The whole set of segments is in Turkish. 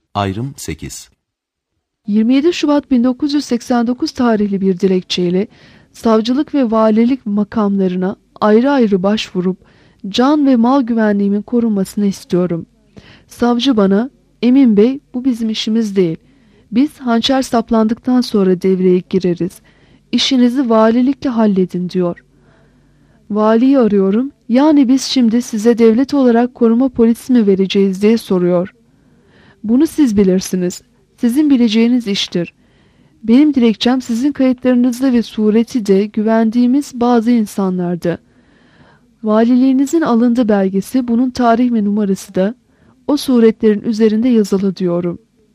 Ayrım 8. 27 Şubat 1989 tarihli bir dilekçeyle savcılık ve valilik makamlarına ayrı ayrı başvurup can ve mal güvenliğimin korunmasını istiyorum. Savcı bana, Emin Bey, bu bizim işimiz değil. Biz hançer saplandıktan sonra devreye gireriz. İşinizi valilikle halledin diyor. Valiyi arıyorum. Yani biz şimdi size devlet olarak koruma polisi mi vereceğiz diye soruyor. Bunu siz bilirsiniz. Sizin bileceğiniz iştir. Benim dilekçem sizin kayıtlarınızda ve sureti de güvendiğimiz bazı insanlardı. Valiliğinizin alındı belgesi, bunun tarih ve numarası da o suretlerin üzerinde yazılı diyorum.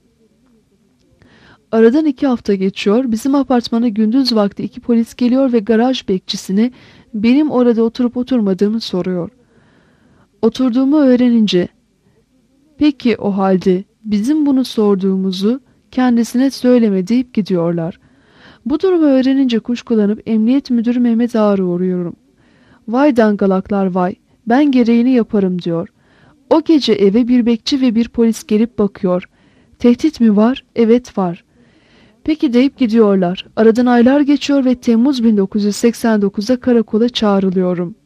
Aradan 2 hafta geçiyor. Bizim apartmana gündüz vakti 2 polis geliyor ve garaj bekçisine benim orada oturup oturmadığımı soruyor. Oturduğumu öğrenince, peki o halde bizim bunu sorduğumuzu kendisine söyleme deyip gidiyorlar. Bu durumu öğrenince kuşkulanıp Emniyet Müdürü Mehmet Ağar'a uğruyorum. Vay dangalaklar vay, ben gereğini yaparım diyor. O gece eve bir bekçi ve bir polis gelip bakıyor. Tehdit mi var? Evet var. Peki deyip gidiyorlar. Aradan aylar geçiyor ve Temmuz 1989'da karakola çağrılıyorum.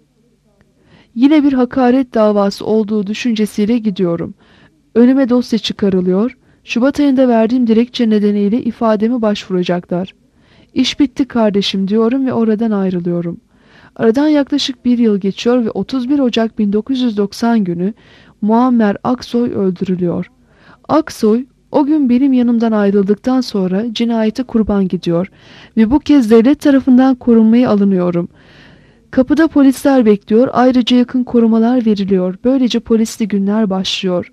Yine bir hakaret davası olduğu düşüncesiyle gidiyorum. Önüme dosya çıkarılıyor. Şubat ayında verdiğim dilekçe nedeniyle ifademi başvuracaklar. İş bitti kardeşim diyorum ve oradan ayrılıyorum. Aradan yaklaşık 1 yıl geçiyor ve 31 Ocak 1990 günü Muammer Aksoy öldürülüyor. Aksoy o gün benim yanımdan ayrıldıktan sonra cinayete kurban gidiyor ve bu kez devlet tarafından korunmaya alınıyorum. Kapıda polisler bekliyor, ayrıca yakın korumalar veriliyor. Böylece polisli günler başlıyor.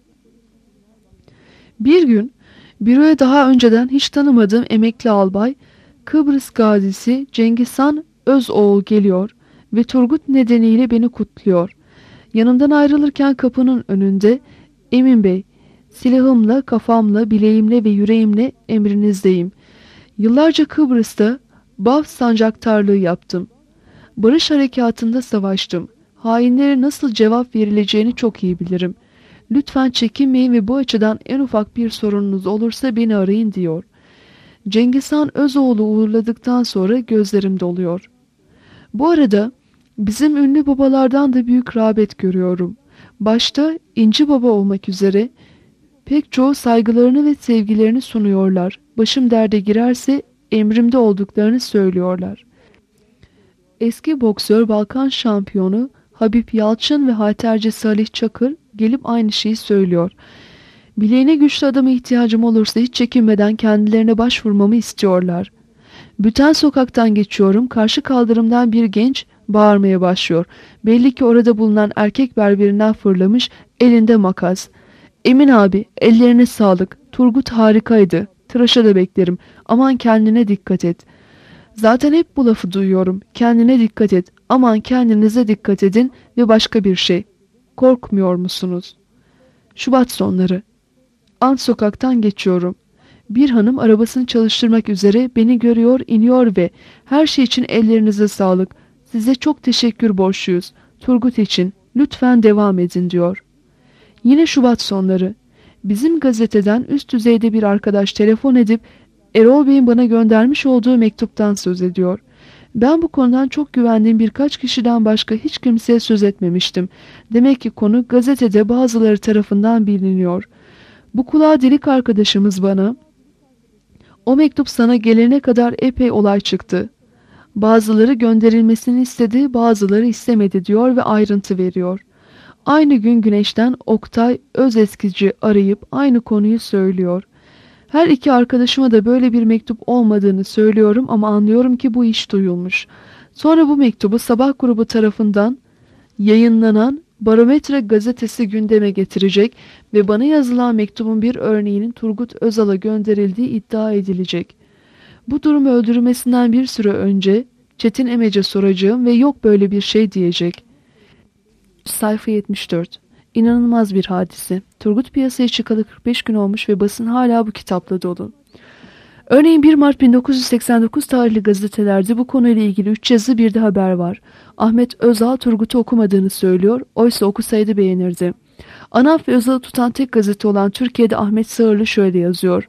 Bir gün büroya daha önceden hiç tanımadığım emekli albay, Kıbrıs gazisi Cengizhan Özoğul geliyor ve Turgut nedeniyle beni kutluyor. Yanımdan ayrılırken kapının önünde, Emin Bey, silahımla, kafamla, bileğimle ve yüreğimle emrinizdeyim. Yıllarca Kıbrıs'ta Baf sancaktarlığı yaptım. Barış harekatında savaştım. Hainlere nasıl cevap verileceğini çok iyi bilirim. Lütfen çekinmeyin ve bu açıdan en ufak bir sorununuz olursa beni arayın diyor. Cengizhan Özoğlu uğurladıktan sonra gözlerim doluyor. Bu arada bizim ünlü babalardan da büyük rağbet görüyorum. Başta İnci Baba olmak üzere pek çoğu saygılarını ve sevgilerini sunuyorlar. Başım derde girerse emrimde olduklarını söylüyorlar. Eski boksör Balkan şampiyonu Habib Yalçın ve halterci Salih Çakır gelip aynı şeyi söylüyor. Bileğine güçlü adama ihtiyacım olursa hiç çekinmeden kendilerine başvurmamı istiyorlar. Büten sokaktan geçiyorum. Karşı kaldırımdan bir genç bağırmaya başlıyor. Belli ki orada bulunan erkek berberinden fırlamış, elinde makas. Emin abi, ellerine sağlık. Turgut harikaydı. Tıraşa da beklerim. Aman kendine dikkat et. Zaten hep bu lafı duyuyorum. Kendine dikkat et. Aman kendinize dikkat edin ve başka bir şey. Korkmuyor musunuz? Şubat sonları. Ant sokaktan geçiyorum. Bir hanım arabasını çalıştırmak üzere beni görüyor, iniyor ve her şey için ellerinize sağlık. Size çok teşekkür borçluyuz. Turgut için lütfen devam edin diyor. Yine Şubat sonları. Bizim gazeteden üst düzeyde bir arkadaş telefon edip Erol Bey'in bana göndermiş olduğu mektuptan söz ediyor. Ben bu konudan çok güvendiğim birkaç kişiden başka hiç kimseye söz etmemiştim. Demek ki konu gazetede bazıları tarafından biliniyor. Bu kulağa delik arkadaşımız bana, o mektup sana gelene kadar epey olay çıktı. Bazıları gönderilmesini istedi, bazıları istemedi diyor ve ayrıntı veriyor. Aynı gün Güneş'ten Oktay Özeskici arayıp aynı konuyu söylüyor. Her iki arkadaşıma da böyle bir mektup olmadığını söylüyorum ama anlıyorum ki bu iş duyulmuş. Sonra bu mektubu Sabah grubu tarafından yayınlanan Barometre gazetesi gündeme getirecek ve bana yazılan mektubun bir örneğinin Turgut Özal'a gönderildiği iddia edilecek. Bu durum öldürülmesinden bir süre önce Çetin Emece soracağım ve yok böyle bir şey diyecek. Sayfa 74. İnanılmaz bir hadise. Turgut piyasaya çıkalı 45 gün olmuş ve basın hala bu kitapla dolu. Örneğin 1 Mart 1989 tarihli gazetelerde bu konuyla ilgili 3 yazı bir de haber var. Ahmet Özal Turgut'u okumadığını söylüyor, oysa okusaydı beğenirdi. ANAP ve Özal'ı tutan tek gazete olan Türkiye'de Ahmet Sağırlı şöyle yazıyor.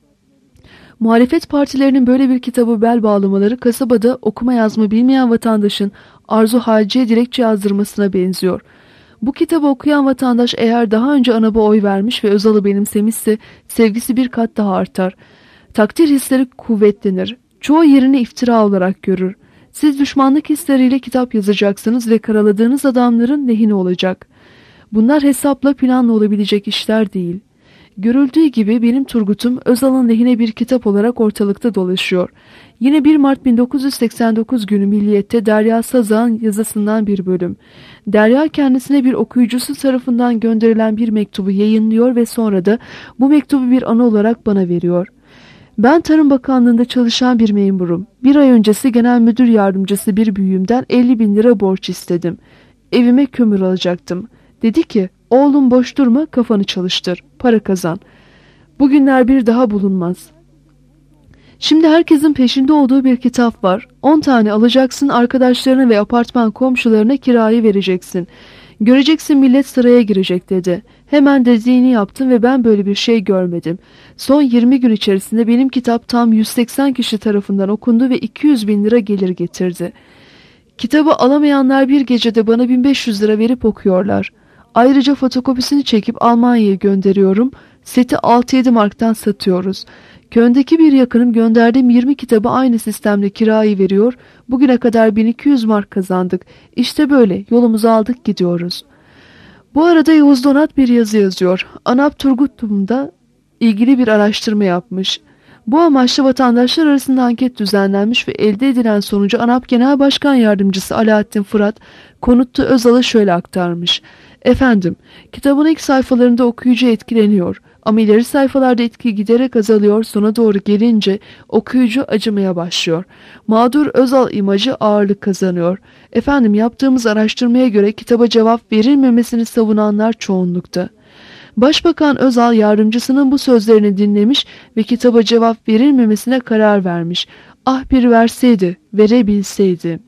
Muhalefet partilerinin böyle bir kitabı bel bağlamaları kasabada okuma yazma bilmeyen vatandaşın Arzu Halci'ye dilekçe yazdırmasına benziyor. Bu kitabı okuyan vatandaş eğer daha önce ANAP'a oy vermiş ve Özal'ı benimsemişse sevgisi bir kat daha artar. Takdir hisleri kuvvetlenir. Çoğu yerini iftira olarak görür. Siz düşmanlık hisleriyle kitap yazacaksınız ve karaladığınız adamların lehine olacak. Bunlar hesapla planla olabilecek işler değil. Görüldüğü gibi benim Turgut'um Özal'ın lehine bir kitap olarak ortalıkta dolaşıyor. Yine 1 Mart 1989 günü Milliyet'te Derya Sazak'ın yazısından bir bölüm. Derya kendisine bir okuyucusu tarafından gönderilen bir mektubu yayınlıyor ve sonra da bu mektubu bir anı olarak bana veriyor. Ben Tarım Bakanlığı'nda çalışan bir memurum. Bir ay öncesi genel müdür yardımcısı bir büyüğümden 50.000 lira borç istedim. Evime kömür alacaktım. Dedi ki, oğlum boş durma, kafanı çalıştır, para kazan. Bugünler bir daha bulunmaz. Şimdi herkesin peşinde olduğu bir kitap var. 10 tane alacaksın, arkadaşlarına ve apartman komşularına kirayı vereceksin. Göreceksin millet sıraya girecek dedi. Hemen dediğini yaptım ve ben böyle bir şey görmedim. Son 20 gün içerisinde benim kitap tam 180 kişi tarafından okundu ve 200.000 lira gelir getirdi. Kitabı alamayanlar bir gecede bana 1.500 lira verip okuyorlar. Ayrıca fotokopisini çekip Almanya'ya gönderiyorum. Seti 6-7 marktan satıyoruz. Köy'deki bir yakınım gönderdiğim 20 kitabı aynı sistemle kirayı veriyor. Bugüne kadar 1200 mark kazandık. İşte böyle yolumuzu aldık gidiyoruz. Bu arada Yavuz Donat bir yazı yazıyor. ANAP Turgut'um'da ilgili bir araştırma yapmış. Bu amaçla vatandaşlar arasında anket düzenlenmiş ve elde edilen sonucu ANAP Genel Başkan Yardımcısı Alaaddin Fırat Konutlu Özal'a şöyle aktarmış. Efendim, kitabın ilk sayfalarında okuyucu etkileniyor ama ileri sayfalarda etki giderek azalıyor, sona doğru gelince okuyucu acımaya başlıyor. Mağdur Özal imajı ağırlık kazanıyor. Efendim, yaptığımız araştırmaya göre kitaba cevap verilmemesini savunanlar çoğunlukta. Başbakan Özal yardımcısının bu sözlerini dinlemiş ve kitaba cevap verilmemesine karar vermiş. Ah bir verseydi, verebilseydi.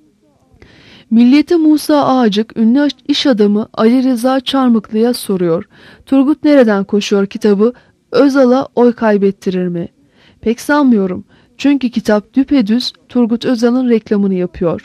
Milliyet'e Musa Ağacık, ünlü iş adamı Ali Rıza Çarmıklı'ya soruyor. Turgut nereden koşuyor kitabı Özal'a oy kaybettirir mi? Pek sanmıyorum. Çünkü kitap düpedüz Turgut Özal'ın reklamını yapıyor.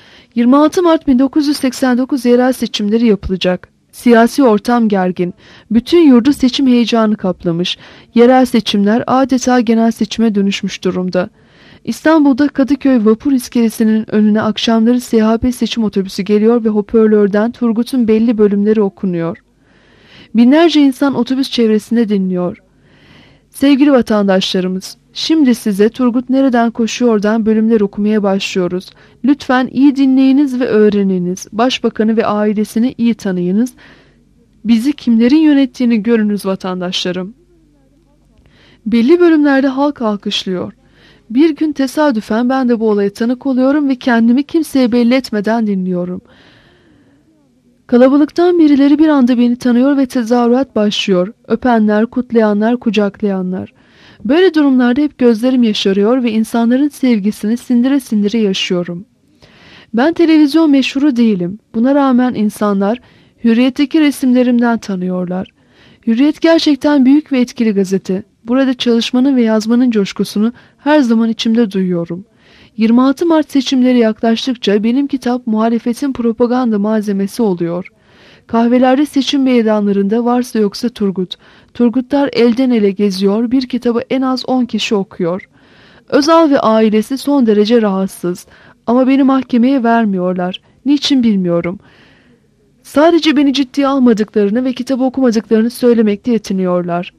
26 Mart 1989 yerel seçimleri yapılacak. Siyasi ortam gergin. Bütün yurdu seçim heyecanı kaplamış. Yerel seçimler adeta genel seçime dönüşmüş durumda. İstanbul'da Kadıköy vapur iskelesinin önüne akşamları SHP seçim otobüsü geliyor ve hoparlörden Turgut'un belli bölümleri okunuyor. Binlerce insan otobüs çevresinde dinliyor. Sevgili vatandaşlarımız, şimdi size Turgut nereden koşuyordan bölümler okumaya başlıyoruz. Lütfen iyi dinleyiniz ve öğreniniz. Başbakanı ve ailesini iyi tanıyınız. Bizi kimlerin yönettiğini görünüz vatandaşlarım. Belli bölümlerde halk alkışlıyor. Bir gün tesadüfen ben de bu olaya tanık oluyorum ve kendimi kimseye belli etmeden dinliyorum. Kalabalıktan birileri bir anda beni tanıyor ve tezahürat başlıyor. Öpenler, kutlayanlar, kucaklayanlar. Böyle durumlarda hep gözlerim yaşarıyor ve insanların sevgisini sindire sindire yaşıyorum. Ben televizyon meşhuru değilim. Buna rağmen insanlar Hürriyet'teki resimlerimden tanıyorlar. Hürriyet gerçekten büyük ve etkili gazete. Burada çalışmanın ve yazmanın coşkusunu her zaman içimde duyuyorum. 26 Mart seçimleri yaklaştıkça benim kitap muhalefetin propaganda malzemesi oluyor. Kahvelerde seçim meydanlarında varsa yoksa Turgut. Turgutlar elden ele geziyor, bir kitabı en az 10 kişi okuyor. Özal ve ailesi son derece rahatsız ama beni mahkemeye vermiyorlar. Niçin bilmiyorum. Sadece beni ciddiye almadıklarını ve kitabı okumadıklarını söylemekte yetiniyorlar.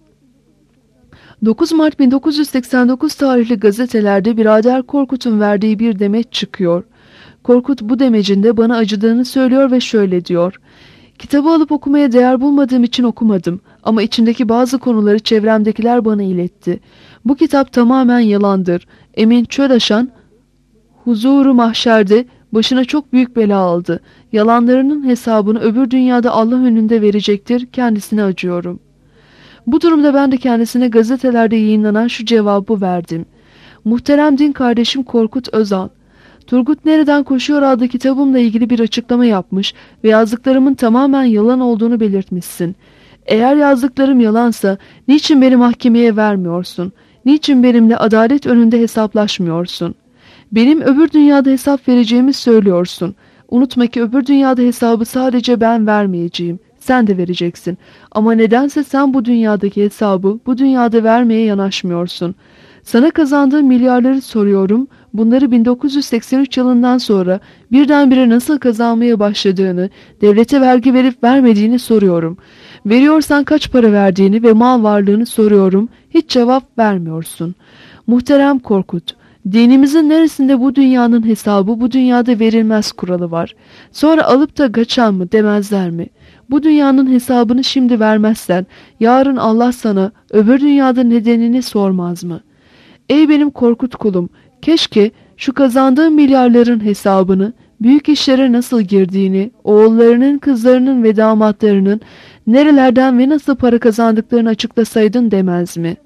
9 Mart 1989 tarihli gazetelerde birader Korkut'un verdiği bir demeç çıkıyor. Korkut bu demecinde bana acıdığını söylüyor ve şöyle diyor. Kitabı alıp okumaya değer bulmadığım için okumadım ama içindeki bazı konuları çevremdekiler bana iletti. Bu kitap tamamen yalandır. Emin Çölaşan huzuru mahşerde başına çok büyük bela aldı. Yalanlarının hesabını öbür dünyada Allah önünde verecektir. Kendisine acıyorum. Bu durumda ben de kendisine gazetelerde yayınlanan şu cevabı verdim. Muhterem din kardeşim Korkut Özal, Turgut Nereden Koşuyor adlı kitabımla ilgili bir açıklama yapmış ve yazdıklarımın tamamen yalan olduğunu belirtmişsin. Eğer yazdıklarım yalansa niçin beni mahkemeye vermiyorsun? Niçin benimle adalet önünde hesaplaşmıyorsun? Benim öbür dünyada hesap vereceğimi söylüyorsun. Unutma ki öbür dünyada hesabı sadece ben vermeyeceğim. Sen de vereceksin. Ama nedense sen bu dünyadaki hesabı bu dünyada vermeye yanaşmıyorsun. Sana kazandığım milyarları soruyorum. Bunları 1983 yılından sonra birdenbire nasıl kazanmaya başladığını, devlete vergi verip vermediğini soruyorum. Veriyorsan kaç para verdiğini ve mal varlığını soruyorum. Hiç cevap vermiyorsun. Muhterem Korkut, dinimizin neresinde bu dünyanın hesabı bu dünyada verilmez kuralı var? Sonra alıp da kaçan mı demezler mi? Bu dünyanın hesabını şimdi vermezsen yarın Allah sana öbür dünyada nedenini sormaz mı? Ey benim Korkut kulum, keşke şu kazandığın milyarların hesabını, büyük işlere nasıl girdiğini, oğullarının, kızlarının ve damatlarının nerelerden ve nasıl para kazandıklarını açıklasaydın demez mi?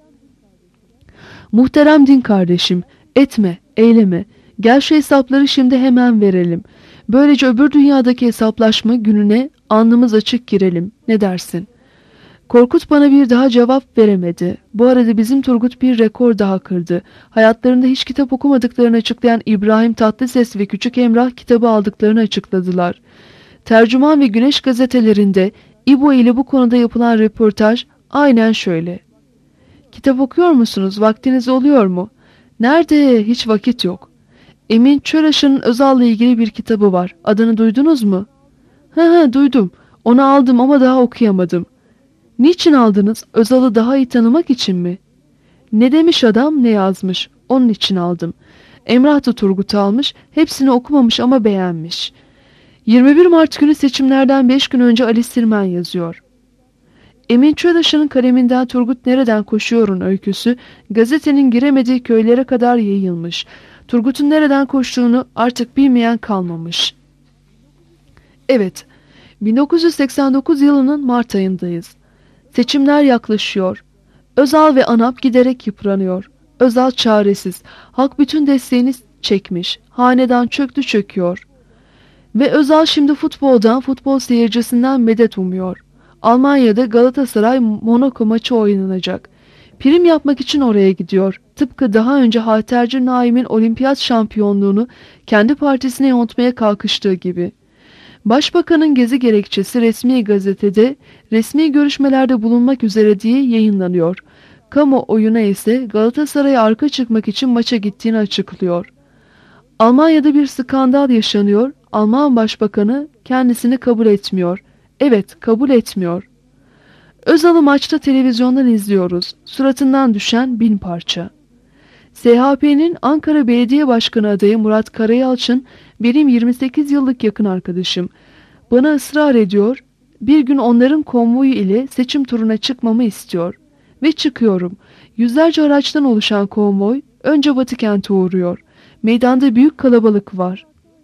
Muhterem din kardeşim, etme, eyleme. Gel şu hesapları şimdi hemen verelim. Böylece öbür dünyadaki hesaplaşma gününe alnımız açık girelim. Ne dersin? Korkut bana bir daha cevap veremedi. Bu arada bizim Turgut bir rekor daha kırdı. Hayatlarında hiç kitap okumadıklarını açıklayan İbrahim Tatlıses ve Küçük Emrah kitabı aldıklarını açıkladılar. Tercüman ve Güneş gazetelerinde İbo ile bu konuda yapılan röportaj aynen şöyle. Kitap okuyor musunuz? Vaktiniz oluyor mu? Nerede? Hiç vakit yok. Emin Çöraş'ın Özal'la ilgili bir kitabı var. Adını duydunuz mu? Duydum. Onu aldım ama daha okuyamadım. Niçin aldınız? Özal'ı daha iyi tanımak için mi? Ne demiş adam, ne yazmış? Onun için aldım. Emrah da Turgut'u almış, hepsini okumamış ama beğenmiş. 21 Mart günü seçimlerden 5 gün önce Ali Sirmen yazıyor. Emin Çödaş'ın kaleminden Turgut Nereden Koşuyor'un öyküsü gazetenin giremediği köylere kadar yayılmış. Turgut'un nereden koştuğunu artık bilmeyen kalmamış. Evet, 1989 yılının Mart ayındayız. Seçimler yaklaşıyor. Özal ve ANAP giderek yıpranıyor. Özal çaresiz. Halk bütün desteğini çekmiş. Hanedan çöktü çöküyor. Ve Özal şimdi futboldan, futbol seyircisinden medet umuyor. Almanya'da Galatasaray Monaco maçı oynanacak. Prim yapmak için oraya gidiyor. Tıpkı daha önce halterci Naim'in olimpiyat şampiyonluğunu kendi partisine yontmaya kalkıştığı gibi. Başbakanın gezi gerekçesi resmi gazetede resmi görüşmelerde bulunmak üzere diye yayınlanıyor. Kamuoyuna ise Galatasaray'a arka çıkmak için maça gittiğini açıklıyor. Almanya'da bir skandal yaşanıyor. Alman başbakanı kendisini kabul etmiyor. Evet, kabul etmiyor. Özal'ı maçta televizyondan izliyoruz. Suratından düşen 1000 parça. SHP'nin Ankara Belediye Başkanı adayı Murat Karayalçın benim 28 yıllık yakın arkadaşım. Bana ısrar ediyor, bir gün onların konvoyu ile seçim turuna çıkmamı istiyor. Ve çıkıyorum. Yüzlerce araçtan oluşan konvoy önce Batıkent'e uğruyor. Meydanda büyük kalabalık var.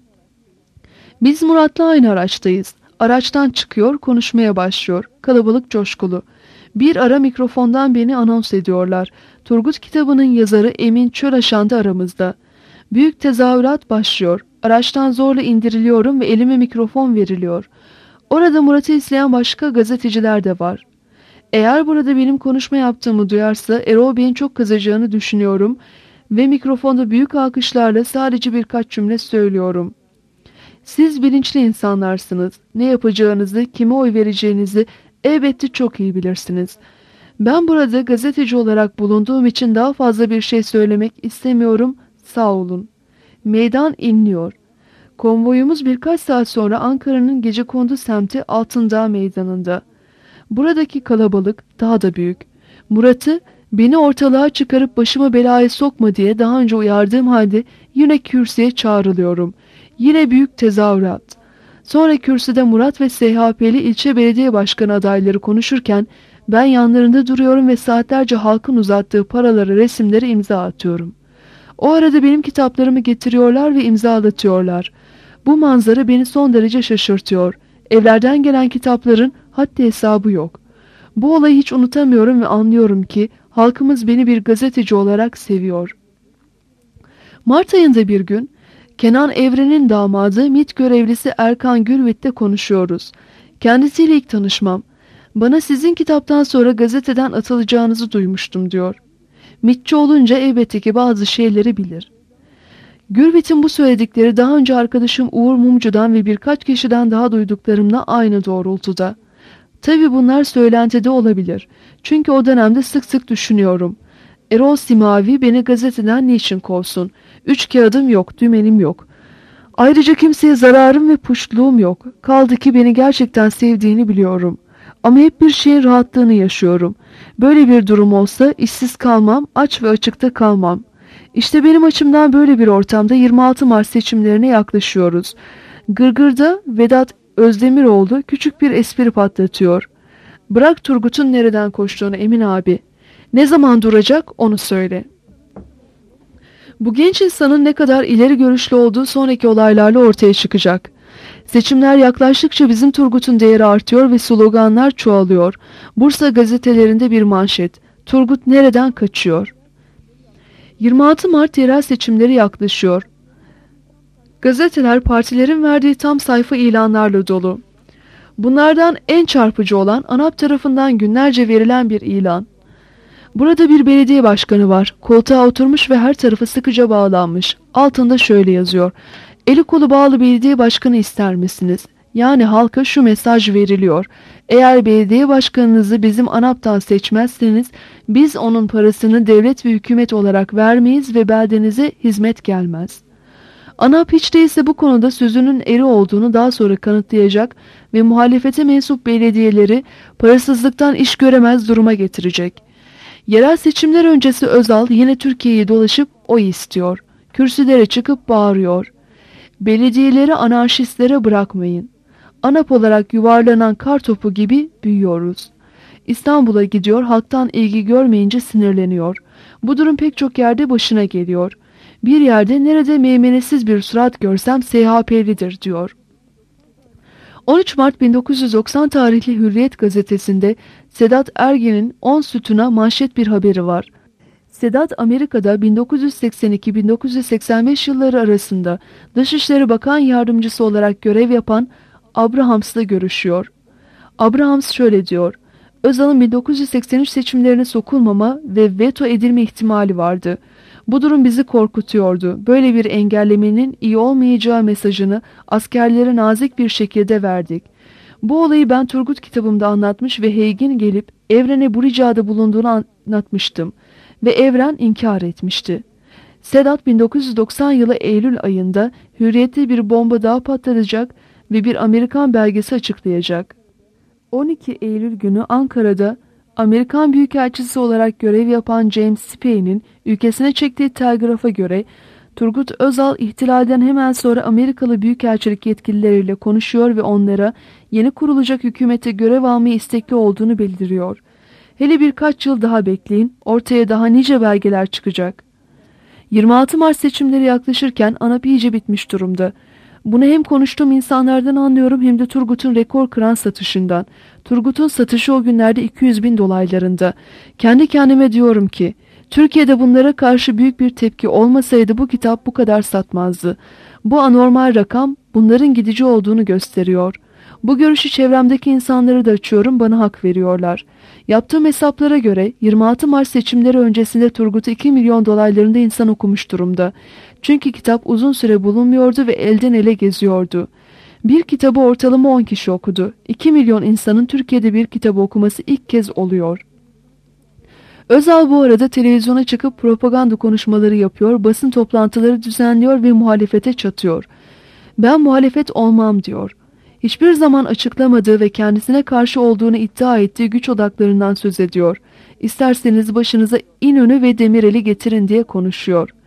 Biz Murat'la aynı araçtayız. Araçtan çıkıyor, konuşmaya başlıyor. Kalabalık coşkulu. Bir ara mikrofondan beni anons ediyorlar. Turgut kitabının yazarı Emin Çöraşan da aramızda. Büyük tezahürat başlıyor. Araçtan zorla indiriliyorum ve elime mikrofon veriliyor. Orada Murat'ı izleyen başka gazeteciler de var. Eğer burada benim konuşma yaptığımı duyarsa Erol Bey'in çok kızacağını düşünüyorum ve mikrofonda büyük alkışlarla sadece birkaç cümle söylüyorum. Siz bilinçli insanlarsınız. Ne yapacağınızı, kime oy vereceğinizi elbette çok iyi bilirsiniz. Ben burada gazeteci olarak bulunduğum için daha fazla bir şey söylemek istemiyorum. Sağ olun. Meydan inliyor. Konvoyumuz birkaç saat sonra Ankara'nın Gecekondu semti Altındağ Meydanı'nda. Buradaki kalabalık daha da büyük. Murat'ı beni ortalığa çıkarıp başıma belaya sokma diye daha önce uyardığım halde yine kürsüye çağrılıyorum. Yine büyük tezahürat. Sonra kürsüde Murat ve SHP'li ilçe belediye başkanı adayları konuşurken ben yanlarında duruyorum ve saatlerce halkın uzattığı paraları, resimleri imza atıyorum. O arada benim kitaplarımı getiriyorlar ve imzalatıyorlar. Bu manzara beni son derece şaşırtıyor. Evlerden gelen kitapların haddi hesabı yok. Bu olayı hiç unutamıyorum ve anlıyorum ki halkımız beni bir gazeteci olarak seviyor. Mart ayında bir gün Kenan Evren'in damadı MİT görevlisi Erkan Gülvit'le konuşuyoruz. Kendisiyle ilk tanışmam. Bana sizin kitaptan sonra gazeteden atılacağınızı duymuştum diyor. MİTçi olunca elbette ki bazı şeyleri bilir. Gülvit'in bu söyledikleri daha önce arkadaşım Uğur Mumcu'dan ve birkaç kişiden daha duyduklarımla aynı doğrultuda. Tabii bunlar söylentide olabilir. Çünkü o dönemde sık sık düşünüyorum. Erol Simavi beni gazeteden niçin kovsun? 3 kağıdım yok, dümenim yok. Ayrıca kimseye zararım ve puştluğum yok. Kaldı ki beni gerçekten sevdiğini biliyorum. Ama hep bir şeyin rahatlığını yaşıyorum. Böyle bir durum olsa işsiz kalmam, aç ve açıkta kalmam. İşte benim açımdan böyle bir ortamda 26 Mart seçimlerine yaklaşıyoruz. Gırgır'da Vedat Özdemiroğlu küçük bir espri patlatıyor. Bırak Turgut'un nereden koştuğunu Emin abi. Ne zaman duracak onu söyle. Bu genç insanın ne kadar ileri görüşlü olduğu sonraki olaylarla ortaya çıkacak. Seçimler yaklaştıkça bizim Turgut'un değeri artıyor ve sloganlar çoğalıyor. Bursa gazetelerinde bir manşet. Turgut nereden kaçıyor? 26 Mart yerel seçimleri yaklaşıyor. Gazeteler partilerin verdiği tam sayfa ilanlarla dolu. Bunlardan en çarpıcı olan ANAP tarafından günlerce verilen bir ilan. Burada bir belediye başkanı var. Koltuğa oturmuş ve her tarafı sıkıca bağlanmış. Altında şöyle yazıyor. Eli kolu bağlı belediye başkanı ister misiniz? Yani halka şu mesaj veriliyor. Eğer belediye başkanınızı bizim ANAP'tan seçmezseniz biz onun parasını devlet ve hükümet olarak vermeyiz ve beldenize hizmet gelmez. ANAP hiç değilse bu konuda sözünün eri olduğunu daha sonra kanıtlayacak ve muhalefete mensup belediyeleri parasızlıktan iş göremez duruma getirecek. Yerel seçimler öncesi Özal yine Türkiye'yi dolaşıp oy istiyor. Kürsülere çıkıp bağırıyor. Belediyeleri anarşistlere bırakmayın. ANAP olarak yuvarlanan kar topu gibi büyüyoruz. İstanbul'a gidiyor, halktan ilgi görmeyince sinirleniyor. Bu durum pek çok yerde başına geliyor. Bir yerde nerede meymenetsiz bir surat görsem SHP'lidir diyor. 13 Mart 1990 tarihli Hürriyet gazetesinde Sedat Ergen'in 10 sütuna manşet bir haberi var. Sedat Amerika'da 1982-1985 yılları arasında Dışişleri Bakan Yardımcısı olarak görev yapan Abrahams'la görüşüyor. Abrahams şöyle diyor. Özal'ın 1983 seçimlerine sokulmama ve veto edilme ihtimali vardı. Bu durum bizi korkutuyordu. Böyle bir engellemenin iyi olmayacağı mesajını askerlere nazik bir şekilde verdik. Bu olayı ben Turgut kitabımda anlatmış ve Heygin gelip Evren'e bu ricada bulunduğunu anlatmıştım. Ve Evren inkar etmişti. Sedat 1990 yılı Eylül ayında Hürriyet'te bir bomba daha patlatacak ve bir Amerikan belgesi açıklayacak. 12 Eylül günü Ankara'da Amerikan Büyükelçisi olarak görev yapan James Spey'nin ülkesine çektiği telgrafa göre Turgut Özal ihtilalden hemen sonra Amerikalı Büyükelçilik yetkilileriyle konuşuyor ve onlara yeni kurulacak hükümete görev almaya istekli olduğunu bildiriyor. Hele birkaç yıl daha bekleyin, ortaya daha nice belgeler çıkacak. 26 Mart seçimleri yaklaşırken ANAP iyice bitmiş durumda. Bunu hem konuştuğum insanlardan anlıyorum hem de Turgut'un rekor kıran satışından. Turgut'un satışı o günlerde 200 bin dolaylarında. Kendi kendime diyorum ki, Türkiye'de bunlara karşı büyük bir tepki olmasaydı bu kitap bu kadar satmazdı. Bu anormal rakam bunların gidici olduğunu gösteriyor. Bu görüşü çevremdeki insanları da açıyorum, bana hak veriyorlar. Yaptığım hesaplara göre 26 Mart seçimleri öncesinde Turgut'u 2 milyon dolaylarında insan okumuş durumda. Çünkü kitap uzun süre bulunmuyordu ve elden ele geziyordu. Bir kitabı ortalama 10 kişi okudu. 2 milyon insanın Türkiye'de bir kitabı okuması ilk kez oluyor. Özal bu arada televizyona çıkıp propaganda konuşmaları yapıyor, basın toplantıları düzenliyor ve muhalefete çatıyor. Ben muhalefet olmam diyor. Hiçbir zaman açıklamadığı ve kendisine karşı olduğunu iddia ettiği güç odaklarından söz ediyor. İsterseniz başınıza İnönü ve Demirel'i getirin diye konuşuyor.